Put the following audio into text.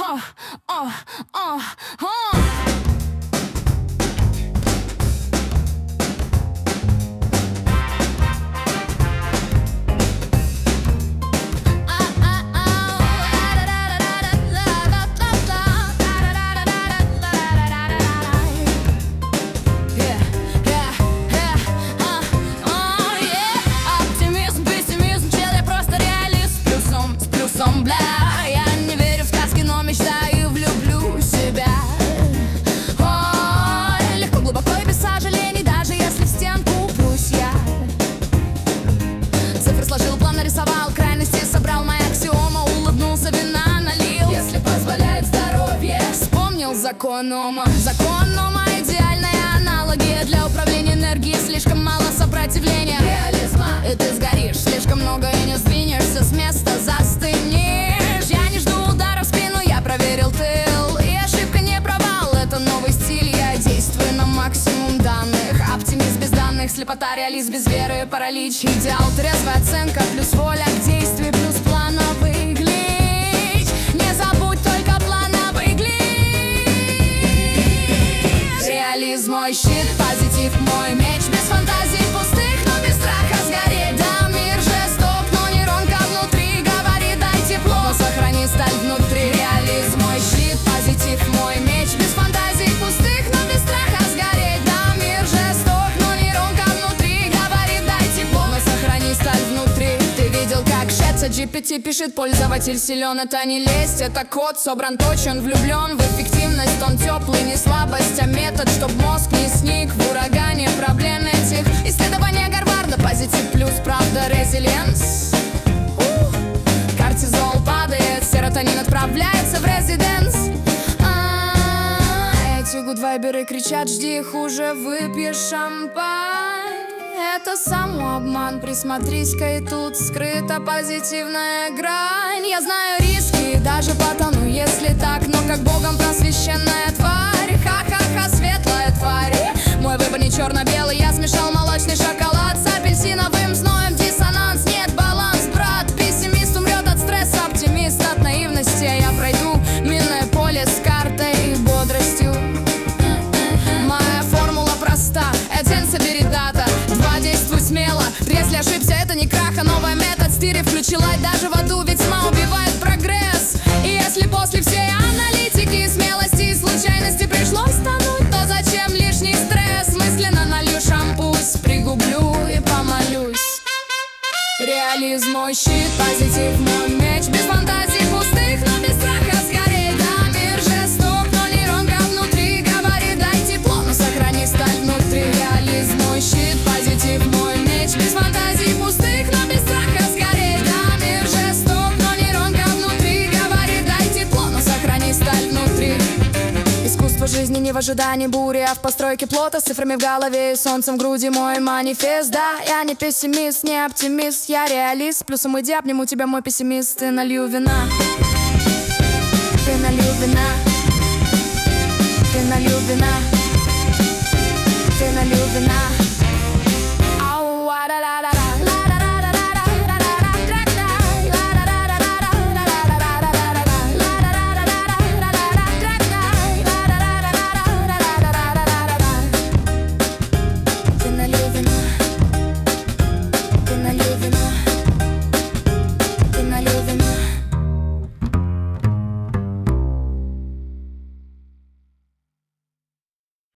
Бля, я не верю в сказки, но мечтаю, влюблю себя. Ой, легко, глубоко и без сожалений, даже если в стенку упрусь я. Цифры сложил, план нарисовал, крайности собрал, моя аксиома, улыбнулся, вина налил. Если позволяет здоровье, вспомнил закон Ома. Закон Ома, идеальная аналогия для управления энергией. Слишком мало сопротивления реализма, и ты сгоришь. Слишком много и не сдвинешься с места, застынешь. Я не жду удара в спину, я проверил тыл, и ошибка не провал, это новый стиль. Я действую на максимум данных. Оптимист без данных, слепота, реалист без веры, паралич. Идеал, трезвая оценка, плюс воля к действию, плюс плановый глич. Не забудь только плановый глич. Реализм мой щит, позитив мой меч. Без фантазий пустых, но без страха сгореть. Да, мир жесток, но нейронка внутри говорит: дай тепло, но сохрани сталь внутри. Реализм мой щит, позитив мой меч. Без фантазий пустых, но без страха сгореть. Да, мир жесток, но нейронка внутри говорит: дай тепло, но сохрани сталь внутри. Ты видел, как ChatGPT пишет: пользователь силен, это не лесть, это код собран точен, влюблен в эффективность. Он теплый, не слабость, а метод, чтоб мозг не сник в урагане проблем этих. Исследование Гарварда, позитив плюс правда, резилиенс. Кортизол падает, серотонин отправляется в резиденс. Эти гудвайберы кричат: жди хуже, выпьешь шампань. Это самообман, присмотрись-ка, и тут скрыта позитивная грань. Я знаю риски, даже потону, если так, но как богом просвещенная тварь. Ха-ха-ха, светлая тварь. Мой выбор не черно-белый, я смешал молочный шоколад с апельсиновым зноем. Диссонанс, нет баланс, брат. Пессимист умрет от стресса, оптимист от наивности. Я пройду минное поле с картой и бодростью. Моя формула проста: 1 собери дата, 2 действуй смело, 3 если ошибся, это не крах, а новый метод. Стири включи лайт даже в аду, ведь тьма убивает прогресс. И если после всей аналитики, смелости и случайности пришлось тонуть, то зачем лишний стресс? Мысленно налью шампусь, пригублю и помолюсь. Реализм мой щит, позитив мой меч. Без фантазий пустых, но без страха сгореть. Да, мир жесток, но нейронка внутри говорит: дай тепло, но сохрани сталь внутри. Реализм мой щит, позитив мой меч. Без фантазий пустых, но без страха сгореть. Да, мир жесток, но нейронка внутри говорит: дай тепло, но сохрани сталь внутри. Искусство жизни не в ожидании бури, а в постройке плота, с цифрами в голове и солнцем в груди. Мой манифест, да, я не пессимист, не оптимист, я реалист. Плюсом иди, обниму тебя, мой пессимист, и налью вина.